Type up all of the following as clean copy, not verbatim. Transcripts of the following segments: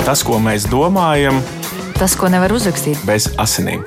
Tas, ko mēs domājam, tas, ko nevar uzrakstīt bez asinīm.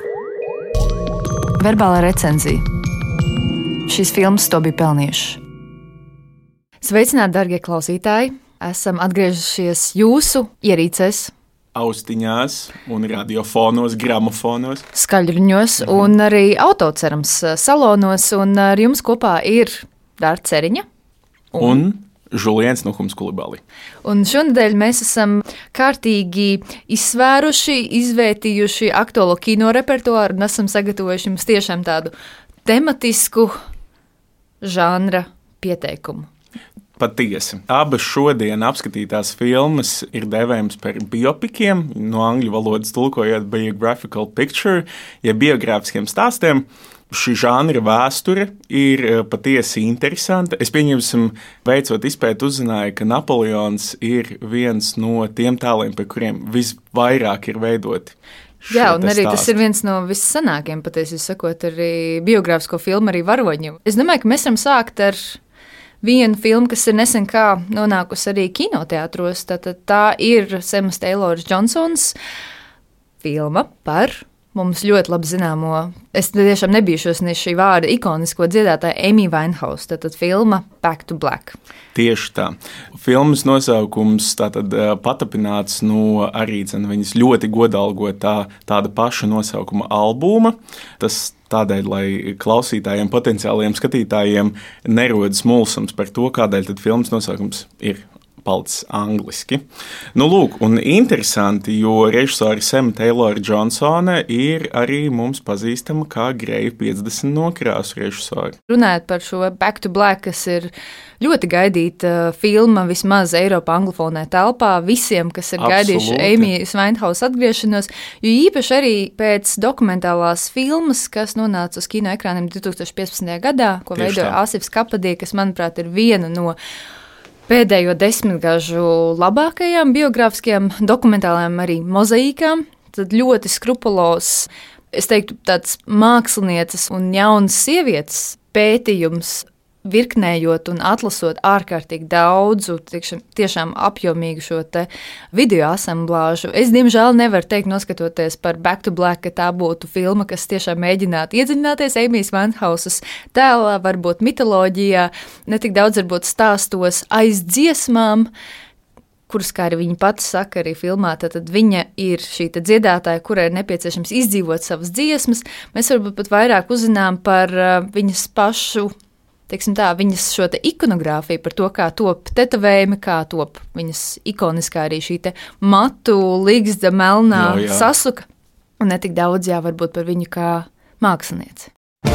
Verbālā recenzija. Šīs filmas to bija pelnījušas. Sveicināti, darbie klausītāji! Esam atgriežušies jūsu ierīcēs, Austiņās un radiofonos, gramofonos. Skaļruņos un arī autocerams salonos. Un ar jums kopā ir Dārta Ceriņa un Žuliens Nuhums Kulibali. Un šonadēļ mēs esam kārtīgi izsvēruši, izvērtījuši aktuālo kino repertuāru un esam sagatavojuši jums tiešām tādu tematisku žanra pieteikumu. Patiesi. Abas šodien apskatītās filmas ir dēvējamas par biopikiem, no angļu valodas tulkojot biographical picture, ja biogrāfiskiem stāstiem. Šī žanra vēsture ir patiesi interesanta. Es pieņemsim, veicot izpēti, uzzināju, ka Napoleons ir viens no tiem tēliem, par kuriem visvairāk ir veidoti. Jā, un arī tas ir viens no vissanākiem, patiesi sakot, arī biogrāfisko filmu, arī varoņiem. Es domāju, ka mēs varam sākt ar vienu filmu, kas ir nesen kā nonākusi arī kinoteātros. Tā ir Semas Teilors Džonsons filma par mums ļoti labi zināmo, es tiešām nebīšos ne šī vārda ikonisko dziedātāju Amy Winehouse, tātad filma Back to Black. Tieši tā. Filmas nosaukums tātad patapināts no arī viņas ļoti godalgotā tāda paša nosaukuma albuma. Tas tādēļ, lai klausītājiem, potenciāliem skatītājiem nerodas mulsums par to, kādēļ tad filmas nosaukums ir palicis angliski. Nu, lūk, un interesanti, jo režisore Sema Teilora Džonsone ir arī mums pazīstama kā Greja 50 nokrāsu režisore. Runājot par šo Back to Black, kas ir ļoti gaidīta filma vismaz Eiropā anglofonē telpā visiem, kas ir gaidījuši Amy Winehouse atgriešanos, jo īpaši arī pēc dokumentālās filmas, kas nonāca uz kino ekrāniem 2015. gadā, ko veidoja Asifs Kapadie, kas, manuprāt, ir viena no pēdējo 10 gažu labākajām biogrāfiskajām dokumentālajām arī mozaīkām. Tad ļoti skrupulos, es teiktu, tāds mākslinieces un jaunas sievietes pētījums, virknējot un atlasot ārkārtīgi daudzu, tiešām apjomīgu šo te video asamblāžu. Es, diemžēl, nevaru teikt, noskatoties par Back to Black, ka tā būtu filma, kas tiešām mēģinātu iedziļināties Amy's Winehouses tēlā, varbūt mitoloģijā, ne tik daudz varbūt stāstos aiz dziesmām, kuras, kā arī viņa pati saka arī filmā, tad viņa ir šī dziedātāja, kurai ir nepieciešams izdzīvot savas dziesmas. Mēs varbūt pat vairāk uzzinām par viņas pašu, teiksim tā, viņas šo te ikonogrāfiju, par to, kā top tetovējumi, kā top viņas ikoniskā arī šī te matu, ligzda, melnā sasuka, un ne tik daudz, varbūt par viņu kā mākslinieci.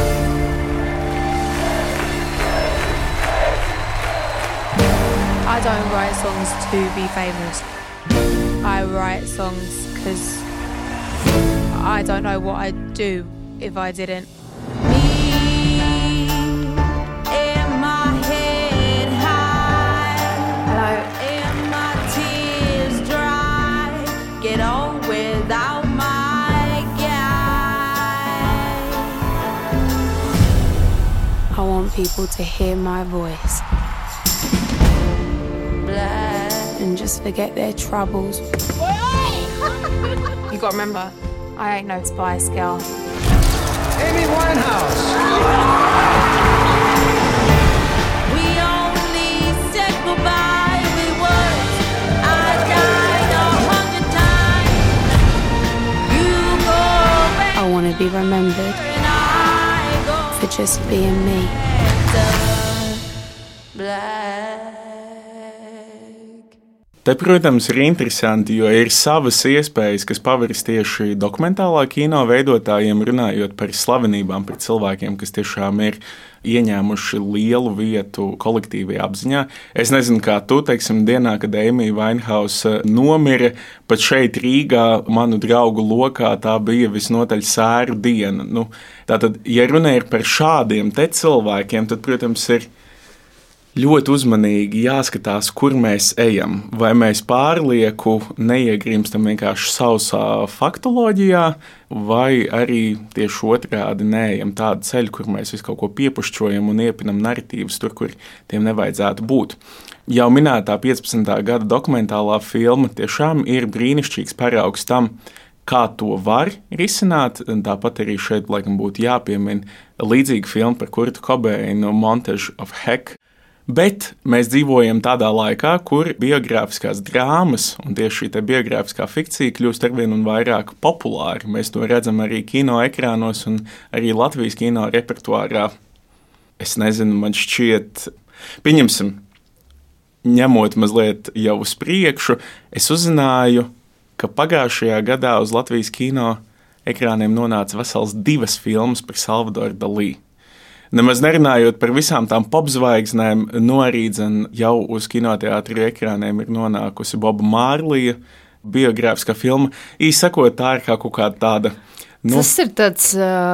I don't write songs to be famous. I write songs because I don't know what I'd do if I didn't. I want people to hear my voice and just forget their troubles. You gotta remember, I ain't no Spice Girl. Amy Winehouse! We only said goodbye with words. I died 100 times. You go away. I wanna be remembered for just being me. Te, protams, ir interesanti, jo ir savas iespējas, kas paveras tieši dokumentālā kino veidotājiem, runājot par slavenībām, par cilvēkiem, kas tiešām ir ieņēmuši lielu vietu kolektīvajā apziņā. Es nezinu, kā tu, teiksim, dienā, kad Amy Winehouse nomira, pat šeit Rīgā manu draugu lokā tā bija visnotaļ sēru diena. Tātad, ja runa ir par šādiem te cilvēkiem, tad, protams, ir ļoti uzmanīgi jāskatās, kur mēs ejam. Vai mēs pārlieku neiegrimstam vienkārši sausā faktoloģijā, vai arī tieši otrādi neejam tādu ceļu, kur mēs visu kaut ko piepušķojam un iepinam narratīvus tur, kur tiem nevajadzētu būt. jau minētā 15. gada dokumentālā filma tiešām ir brīnišķīgs paraugs tam, kā to var risināt. Tāpat arī šeit, laikam, būtu jāpiemina līdzīga filma par Kurtu Cobainu, Montage of Heck. Bet mēs dzīvojam tādā laikā, kur biogrāfiskās drāmas un tieši šī biogrāfiskā fikcija kļūst arvien un vairāk populāra. Mēs to redzam arī kino ekrānos un arī Latvijas kino repertuārā. Es nezinu, man šķiet, pieņemsim, ņemot mazliet jau uz priekšu, es uzzināju, ka pagājušajā gadā uz Latvijas kino ekrāniem nonāca vesels 2 filmas par Salvadoru Dalī. Nemaz nerunājot par visām tām popzvaigznēm, arī jau uz kinoteātru ekrāniem ir nonākusi Boba Mārlija biogrāfiskā filma. Īsi sakot, tā ir kā kaut kāda tāda. Tas ir tāds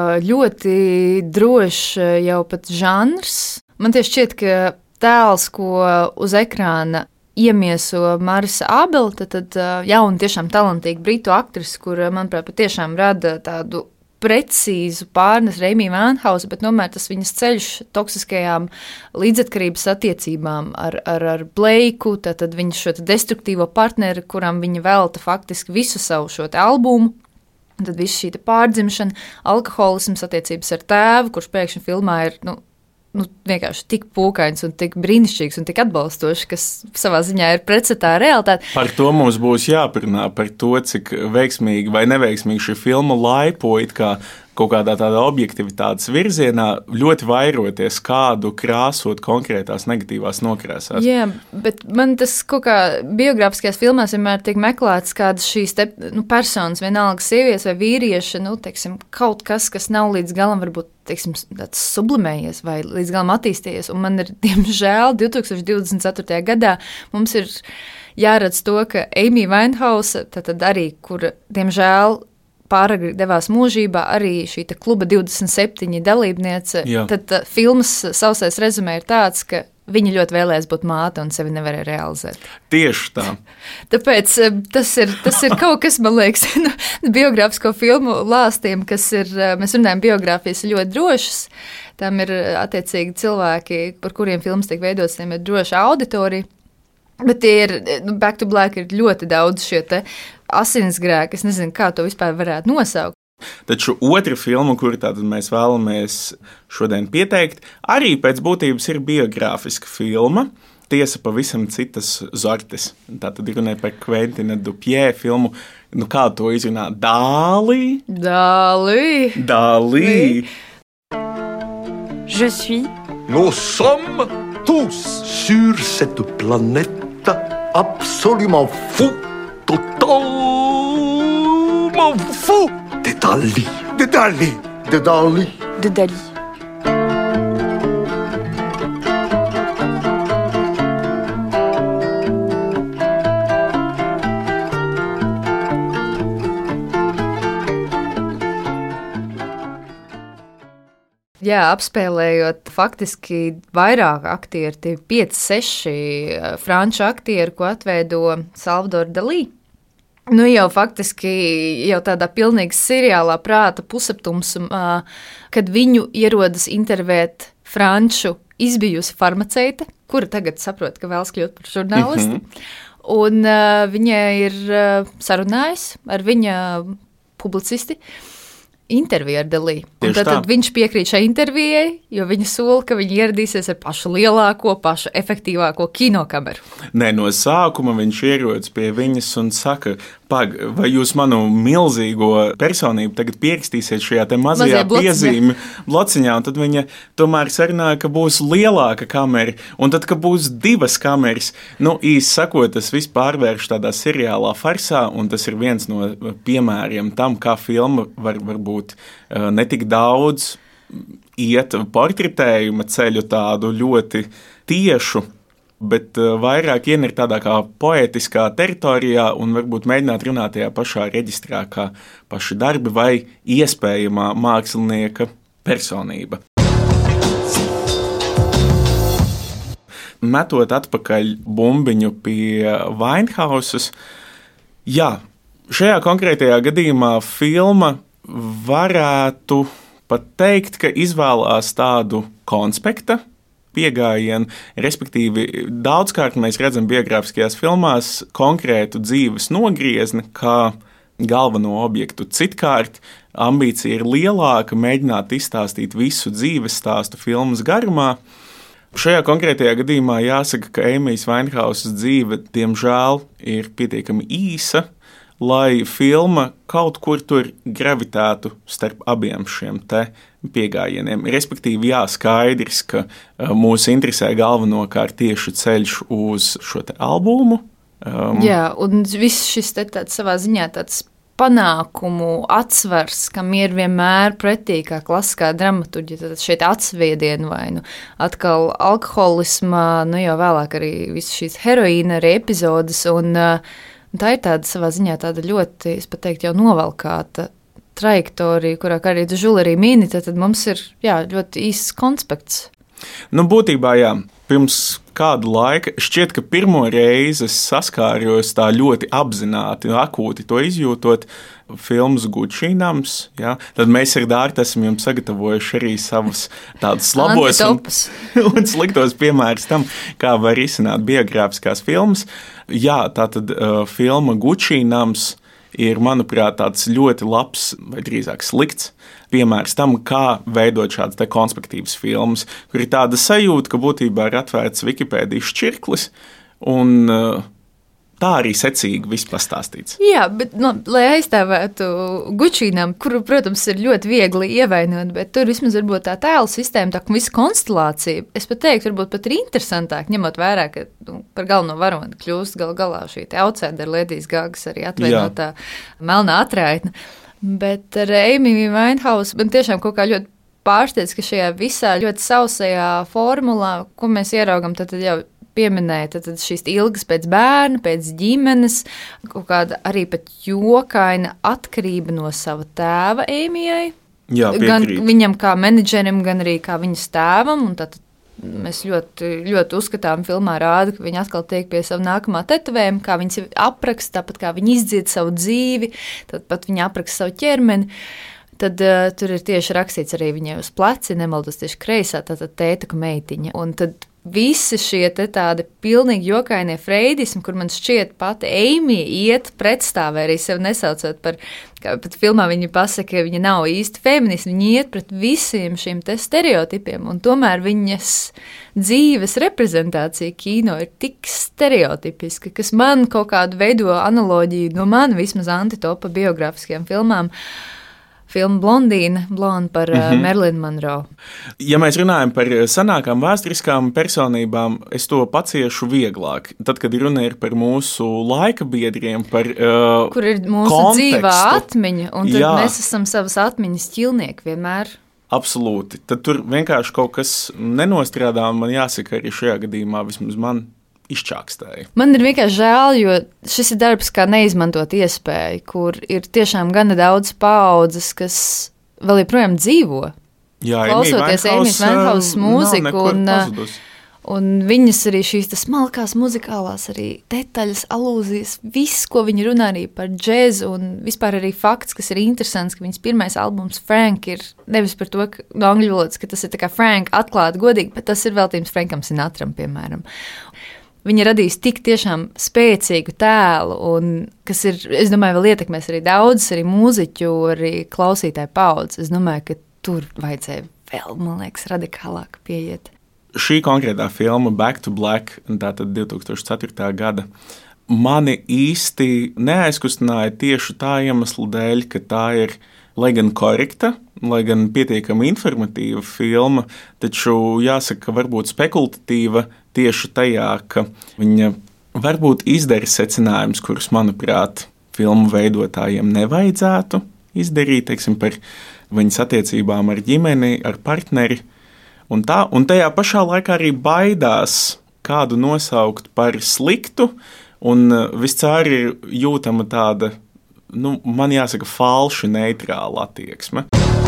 ļoti drošs jau pat žanrs. Man tieši šķiet, ka tēls, ko uz ekrāna iemieso Marisa Abela, tad jauna, tiešām talantīga britu aktrise, kur, manuprāt, patiešām rada tādu precīzu pārnes Amy Winehouse, bet tomēr tas viņas ceļš toksiskajām līdzatkarības attiecībām ar Blaiku, tad viņa šo destruktīvo partneri, kuram viņa velta faktiski visu savu šo albumu. Tad viss šī pārdzimšana, alkoholisms, attiecības ar tēvu, kurš pēkšņi filmā ir vienkārši tik pūkains un tik brīnišķīgs un tik atbalstošs, kas savā ziņā ir pretstatā realitāte. Par to mums būs jāparunā, par to, cik veiksmīgi vai neveiksmīgi šī filma laipo it kā kaut kādā tādā objektivitātes virzienā, ļoti vairoties kādu krāsot konkrētās negatīvās nokrāsās. Jā, bet man tas kaut kā biogrāfiskajās filmās vienmēr tiek meklēts kādas šīs personas, vienalga sievietes vai vīrieši, teiksim, kaut kas nav līdz galam varbūt, teiksim, tāds sublimējies vai līdz galam attīstījies. Un man ir, diemžēl, 2024. gadā mums ir jāredz to, ka Amy Winehouse, tad arī, kur, diemžēl, pāragri devās mūžībā, arī šī kluba 27 dalībniece. Jā. Tad filmas sausais rezumē ir tāds, ka viņa ļoti vēlējās būt māte un sevi nevarēja realizēt. Tieši tā. Tāpēc tas ir kaut kas, man liekas, biogrāfisko filmu lāstiem, kas ir, mēs runājam, biogrāfijas ļoti drošas. Tam ir attiecīgi cilvēki, par kuriem filmas tiek veidotas, tiem ir droša auditorija. Bet tie ir, Back to Black ir ļoti daudz šie asinsgrēki, es nezinu, kā to vispār varētu nosaukt. Taču otra filma, kuru tātad mēs vēlamies šodien pieteikt, arī pēc būtības ir biogrāfiska filma, tiesa pavisam citas zortes. Tātad ir runāja par Quentina Dupie filmu, kā to izrunā, Dālī? Dālī. Je suis. Nous sommes tous sur cette planète absolument fou, totalement fou de Dali, de Dali, de Dali, De Dali. Jā, apspēlējot faktiski vairāk aktieru, tie 5-6 franču aktieri, ko atveido Salvador Dalī. Jau faktiski jau tādā pilnīgi seriālā prāta pusaptumsumā, kad viņu ierodas intervēt franču izbijusi farmaceite, kura tagad saprot, ka vēlas kļūt par žurnālisti. Un viņa ir sarunājis ar viņa publicisti interviju ar Dalī. Tad viņš piekrīt šai intervijai, jo viņa sola, ka viņi ieradīsies ar pašu lielāko, pašu efektīvāko kinokameru. Nē, no sākuma viņš ierodas pie viņas un saka, vai jūs manu milzīgo personību tagad pierakstīsiet šajā te mazajā piezīmi blociņā, un tad viņa tomēr sarunāja, ka būs lielāka kamera, un tad, ka būs 2 kameras. Īsi sakot, tas viss pārvērš tādā seriālā farsā, un tas ir viens no piemēriem tam, kā filma var būt ne tik daudz iet portretējuma ceļu tādu ļoti tiešu, bet vairāk ienir tādā kā poētiskā teritorijā un varbūt mēģināt runāt tajā pašā reģistrā kā paši darbi vai iespējamā mākslinieka personība. Metot atpakaļ bumbiņu pie Winehousas, jā, šajā konkrētajā gadījumā filma varētu pat teikt, ka izvēlās tādu konspekta pieejamību, respektīvi, daudzkārt mēs redzam biogrāfiskajās filmās konkrētu dzīves nogriezni, kā galveno objektu. Citkārt ambīcija ir lielāka, mēģināt izstāstīt visu dzīves stāstu filmas garumā. Šajā konkrētajā gadījumā jāsaka, ka Ēmijas Vainhausas dzīve, diemžēl, ir pietiekami īsa, lai filma kaut kur tur gravitētu starp abiem šiem te pieejamiem. Respektīvi, jā, skaidrs, ka mūs interesē galvenokārt tieši ceļš uz šo te albumu. Jā, un viss šis te tāds savā ziņā tāds panākumu atsvars, kam ir vienmēr pretī kā klasiskā dramaturģija, tad šeit atsviedienu vai atkal alkoholisma, jau vēlāk arī visas šīs heroīna arī epizodes, un tā ir tāda savā ziņā tāda ļoti, es pat teiktu, jau novalkāta trajektorija, kurā, kā arī Žula arī mini, tad mums ir, ļoti īsts konspekts. Būtībā, jā, pirms kādu laiku šķiet, ka pirmo reizi es saskāros tā ļoti apzināti, akūti to izjūtot filmas Gucci-nams. Ja? Tad mēs ar Dārtu esam jums sagatavojuši arī savus tādus labos un sliktos piemērus tam, kā var izsināt biogrāfiskās filmas. Jā, tātad filma Gucci-nams ir, manuprāt, tāds ļoti labs, vai drīzāk slikts piemērs tam, kā veidot šādas te konspektīvas filmas, kur ir tāda sajūta, ka būtībā ir atvērts Wikipēdijas čirklis, un tā arī secīgi viss pastāstīts. Jā, bet, lai aizstāvētu Gucci-nam, kuru, protams, ir ļoti viegli ievainot, bet tur vismaz varbūt tā tēlu sistēma, tā visa konstelācija, es pat teiktu, varbūt pat ir interesantāk, ņemot vērā, ka par galveno varoni kļūst galā šī te outsider Lēdijas Gagas arī atvainotā melnā atraitne. Bet ar Ēmiju Vainhausu man tiešām kaut kā ļoti pārsteidz, ka šajā visā ļoti sausajā formulā, ko mēs ieraugam, tad jau pieminēja tad šīs ilgas pēc bērna, pēc ģimenes, kaut kāda arī pat jokaina atkarība no sava tēva Ēmijai. Jā, piekrīt. Gan viņam kā menedžerim, gan arī kā viņas tēvam, un tad mēs ļoti, ļoti uzskatām, filmā rāda, ka viņi atkal tiek pie sava nākamā tetovējuma, kā viņas apraksta, tāpat kā viņi izdzied savu dzīvi, tad pat viņi apraksta savu ķermeni. Tad tur ir tieši rakstīts arī viņai uz pleci, nemaldos tieši kreisā, tātad tēta meitiņa. Un tad visi šie tādi pilnīgi jokainie freidismi, kur man šķiet pati Ēmija iet pretstāvē arī sev nesaucot par, kā pat filmā viņa pasaka, ka viņa nav īsti feministi, viņa iet pret visiem šiem te stereotipiem, un tomēr viņas dzīves reprezentācija kino ir tik stereotipiska, kas man kaut kādu veido analoģiju no man vismaz antitopa biogrāfiskajām filmām. Filma Blondīna, blonda par Marilyn Monroe. Ja mēs runājam par senākām vēsturiskām personībām, es to paciešu vieglāk. Tad, kad runa ir par mūsu laika biedriem, par kur ir mūsu kontekstu, dzīvā atmiņa, un tad mēs esam savas atmiņas ķilnieki vienmēr. Absolūti. Tad tur vienkārši kaut kas nenostrādā, un man jāsaka arī šajā gadījumā vismaz man izčākstēja. Man ir vienkārši žēl, jo šis ir darbs kā neizmantot iespēju, kur ir tiešām gana daudz paaudzes, kas vēl joprojām dzīvo. Jā, klausoties Ēmijas Vainhausas mūziku, un viņas arī šīs smalkās muzikālās arī detaļas, alūzijas, viss, ko viņi runā arī par džēzu, un vispār arī fakts, kas ir interesants, ka viņas pirmais albums Frank ir nevis par to, ka no angļu valodas, ka tas ir tā kā Frank atklāti godīgi, bet tas ir veltījums Frankam Sinatram, piemēram. Viņa radīs tik tiešām spēcīgu tēlu, un kas ir, es domāju, vēl ietekmēs arī daudzas, arī mūziķu, arī klausītāju paudzes. Es domāju, ka tur vajadzēja vēl, man liekas, radikālāk pieiet. Šī konkrētā filma Back to Black, tātad 2004. gada, mani īsti neaizkustināja tieši tā iemesla dēļ, ka tā ir, lai gan korekta, lai gan pietiekami informatīva filma, taču jāsaka, ka varbūt spekulatīva tieši tajā, ka viņa varbūt izdara secinājumus, kurus, manuprāt, filmu veidotājiem nevajadzētu izdarīt, teiksim, par viņas attiecībām ar ģimeni, ar partneri, un tajā pašā laikā arī baidās kādu nosaukt par sliktu, un viscaur ir jūtama tāda, man jāsaka, falši neitrāla attieksme.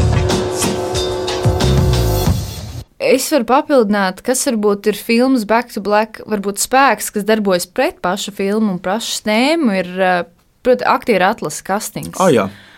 Es varu papildināt, kas varbūt ir filmas Back to Black, varbūt spēks, kas darbojas pret pašu filmu un pašu tēmu, ir, proti, aktieru atlasa kastings. Jā.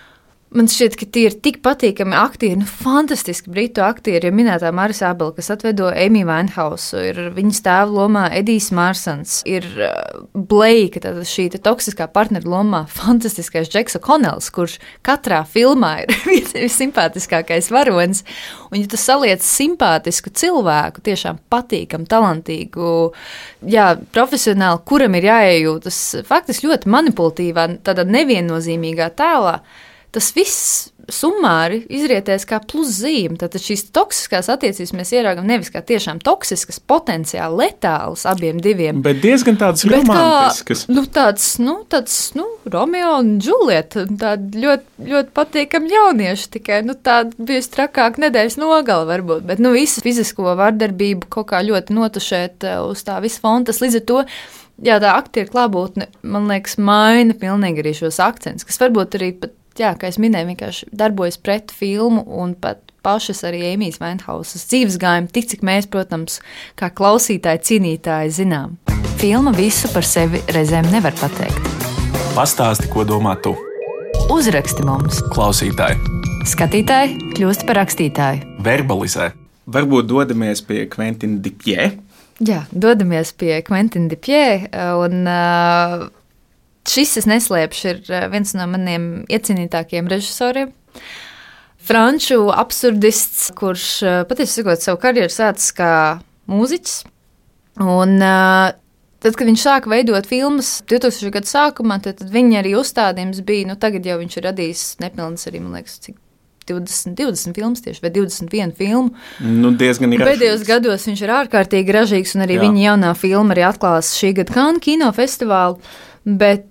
Man šķiet, ka tie ir tik patīkami aktieri, fantastiski britu aktieri. Minētā Marisa Abela, kas atveido Amy Winehouse, ir viņas tēva lomā Edijs Marsons, ir Blake, tātad šī toksiskā partneru lomā fantastiskais Džeks O'Connells, kurš katrā filmā ir visimpātiskākais varonis. Un, ja tu saliec simpātisku cilvēku, tiešām patīkamu, talantīgu, profesionāli, kuram ir jāiejūtas faktiski ļoti manipulatīvā, tādā neviennozīmīgā tēlā, tas viss summāri izrietēs kā pluszīme. Tātad šīs toksiskās attiecības mēs ieraugam nevis kā tiešām toksiskas, potenciāli letālas abiem diviem. Bet diezgan tādas romantiskas. Tāds Romeo un Džulieta, tādi ļoti, ļoti patīkami jaunieši, tikai tāda bijusi trakāka nedēļas nogala varbūt. Bet visu fizisko vardarbību kaut kā ļoti notušēt uz tā visu fona. Tas līdz ar to, tā aktieru klātbūtne, man liekas, maina pilnīgi arī šos akcentus, kas varbūt arī pat, kā es minēju, vienkārši darbojas pret filmu un pat pašas arī Amijas Winehouses dzīvesgājumu, tik cik mēs, protams, kā klausītāji, cienītāji zinām. Filma visu par sevi reizēm nevar pateikt. Pastāsti, ko domā tu. Uzraksti mums. Klausītāji. Skatītāji kļūst par rakstītāju. Verbalizē. Varbūt dodamies pie Quentina Dupieux. Jā, dodamies pie Quentina Dupieux un... Šis, es neslēpšu, ir viens no maniem iecienītākajiem režisoriem. Franču absurdists, kurš patiesi sakot savu karjeru sācis kā mūziķis. Un tad, kad viņš sāka veidot filmas 2000. Gadu sākumā, tad viņa arī uzstādījums bija, tagad jau viņš ir radījis nepilnas arī, man liekas, cik 20 filmas tieši, vai 21 filmu. Diezgan ir ražīgs. Pēdējos gados viņš ir ārkārtīgi ražīgs, un arī viņa jaunā filma arī atklās šī gada Cannes kinofestivālu. Bet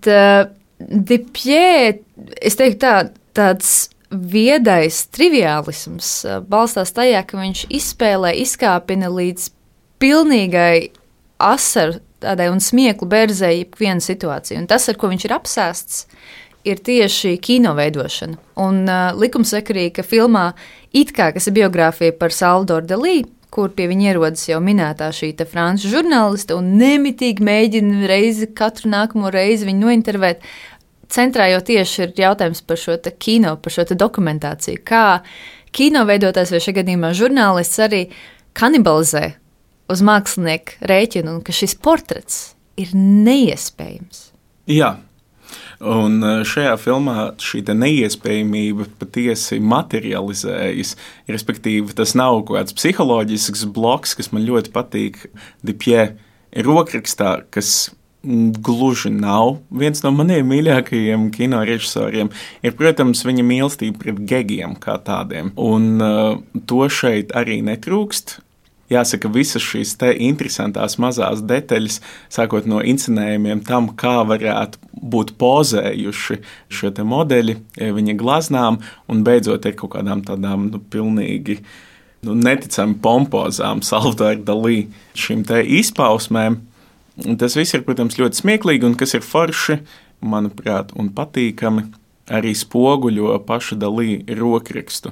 Dupieux, es teiktu tāds viedais triviālisms balstās tajā, ka viņš izkāpina līdz pilnīgai asaru tādai un smieklu bērzēji ikvienu situāciju. Un tas, ar ko viņš ir apsēsts, ir tieši kino veidošana. Un likumsakarīgi, ka filmā it kā, kas ir biogrāfija par Salvadoru Dalī, kur pie viņa ierodas jau minētā šī franču žurnāliste un nemitīgi mēģina katru nākamo reizi viņu nointervēt. Centrā jau tieši ir jautājums par šo kino, par šo dokumentāciju. Kā kino veidotājs vai šajā gadījumā žurnālists arī kanibalizē uz mākslinieku rēķinu un ka šis portrets ir neiespējams. Jā. Un šajā filmā šī neiespējamība patiesi materializējas. Respektīvi, tas nav kaut kāds psiholoģisks bloks, kas man ļoti patīk Dupieux rokrakstā, kas gluži nav viens no maniem mīļākajiem kino režisoriem. Ir, protams, viņa mīlestība pret gegiem kā tādiem. Un to šeit arī netrūkst. Jāsaka, visas šīs interesantās mazās detaļas, sākot no inscenējumiem tam, kā varētu būt pozējuši šo modeļi viņa glaznām, un beidzot ar kaut kādām tādām pilnīgi neticami pompozām Salvadora Dalī šīm izpausmēm. Tas viss ir, protams, ļoti smieklīgi, un kas ir forši, manuprāt, un patīkami, arī spoguļo paša Dalī rokrakstu.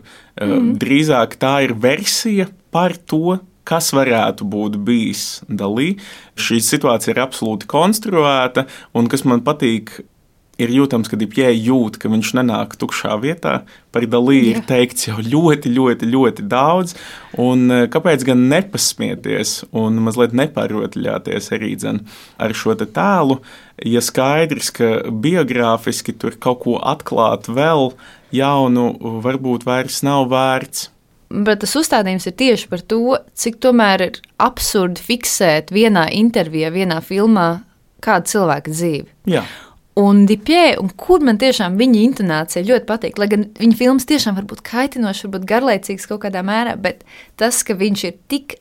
Drīzāk tā ir versija par to, kas varētu būt bijis Dalī. Šī situācija ir absolūti konstruēta, un kas man patīk, ir jūtams, ka Dupieux jūt, ka viņš nenāk tukšā vietā. Par Dalī ir teikts jau ļoti, ļoti, ļoti daudz, un kāpēc gan nepasmieties un mazliet nepārrotaļāties arī ar šo tēlu, ja skaidrs, ka biogrāfiski tur kaut ko atklāt vēl jaunu varbūt vairs nav vērts. Bet tas uzstādījums ir tieši par to, cik tomēr ir absurdi fiksēt vienā intervijā, vienā filmā kādu cilvēku dzīvi. Jā. Un Dupieux, un kur man tiešām viņa intonācija ļoti patīk, lai gan viņa filmas tiešām var būt kaitinošas, varbūt garlaicīgas kaut kādā mērā, bet tas, ka viņš ir tik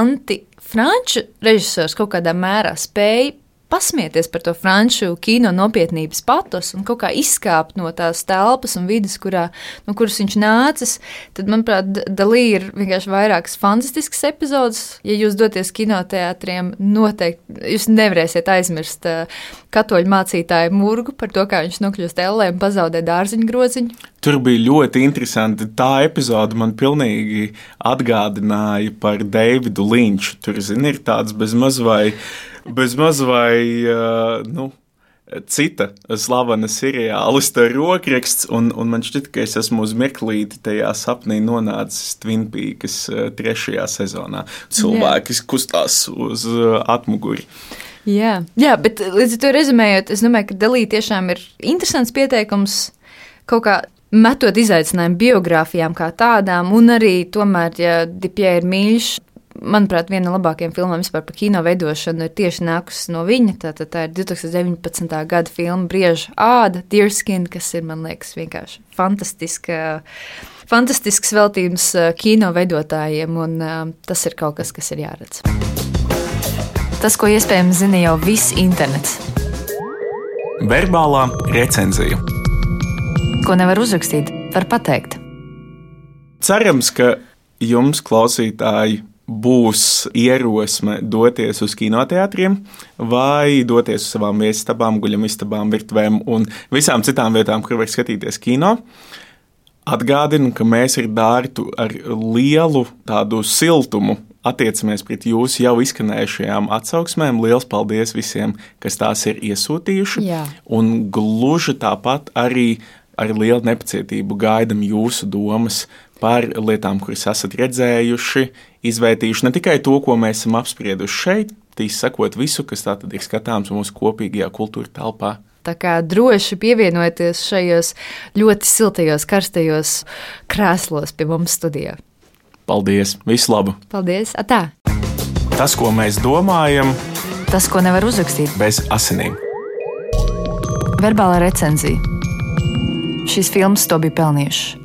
anti-franču režisors kaut kādā mērā spēja pasmieties par to franču kino nopietnības patos un kaut kā izkāpt no tās telpas un vidas, no kuras viņš nācis, tad, manuprāt, Dalī ir vienkārši vairākas fantastiskas epizodes. Ja jūs doties kinoteātriem, noteikti jūs nevarēsiet aizmirst katoļu mācītāju Murgu par to, kā viņš nokļūst ellē un pazaudē dārziņu groziņu. Tur bija ļoti interesanti. Tā epizode man pilnīgi atgādināja par Davidu Linču. Tur, ir tāds bezmaz vai cita slavena seriālista rokraksts, un man šķiet, ka es esmu uz mirklīti tajā sapnī nonācis Twin Peaks 3. sezonā. Cilvēki kustās uz atmuguri. Jā, bet līdz ar to rezumējot, es domāju, ka Dalī tiešām ir interesants pieteikums kaut kā metot izaicinājumu biogrāfijām kā tādām, un arī tomēr, ja Dipjē ir mīļš, manuprāt, viena no labākajām filmām vispār par kino veidošanu ir tieši nākusi no viņa. Tā ir 2019. gada filma Brieža āda, Deerskin, kas ir, man liekas, vienkārši fantastisks veltījums kino veidotājiem, un tas ir kaut kas ir jāredz. Tas, ko iespējams zina jau viss internets. Verbālā recenzija. Ko nevar uzrakstīt, var pateikt. Cerams, ka jums, klausītāji, būs ierosme doties uz kinoteātriem vai doties uz savām viesistabām, guļamistabām, virtuvēm un visām citām vietām, kur var skatīties kino. Atgādinu, ka mēs ar Dārtu ar lielu tādu siltumu attiecamies pret jūsu jau izskanējušajām atsauksmēm. Liels paldies visiem, kas tās ir iesūtījuši. Jā. Un gluži tāpat arī ar lielu nepacietību gaidam jūsu domas par lietām, kuras esat redzējuši, izvērtījuši ne tikai to, ko mēs esam apsprieduši šeit, tīs sakot visu, kas tātad ir skatāms mūsu kopīgajā kultūra telpā. Tā kā droši pievienojieties šajos ļoti siltajos, karstajos krēslos pie mums studijā. Paldies! Visu labu! Paldies! Atā! Tas, ko mēs domājam, Tas, ko nevar uzrakstīt. bez asinīm. Verbālā recenzija. Šīs filmas to bija pelnījušas.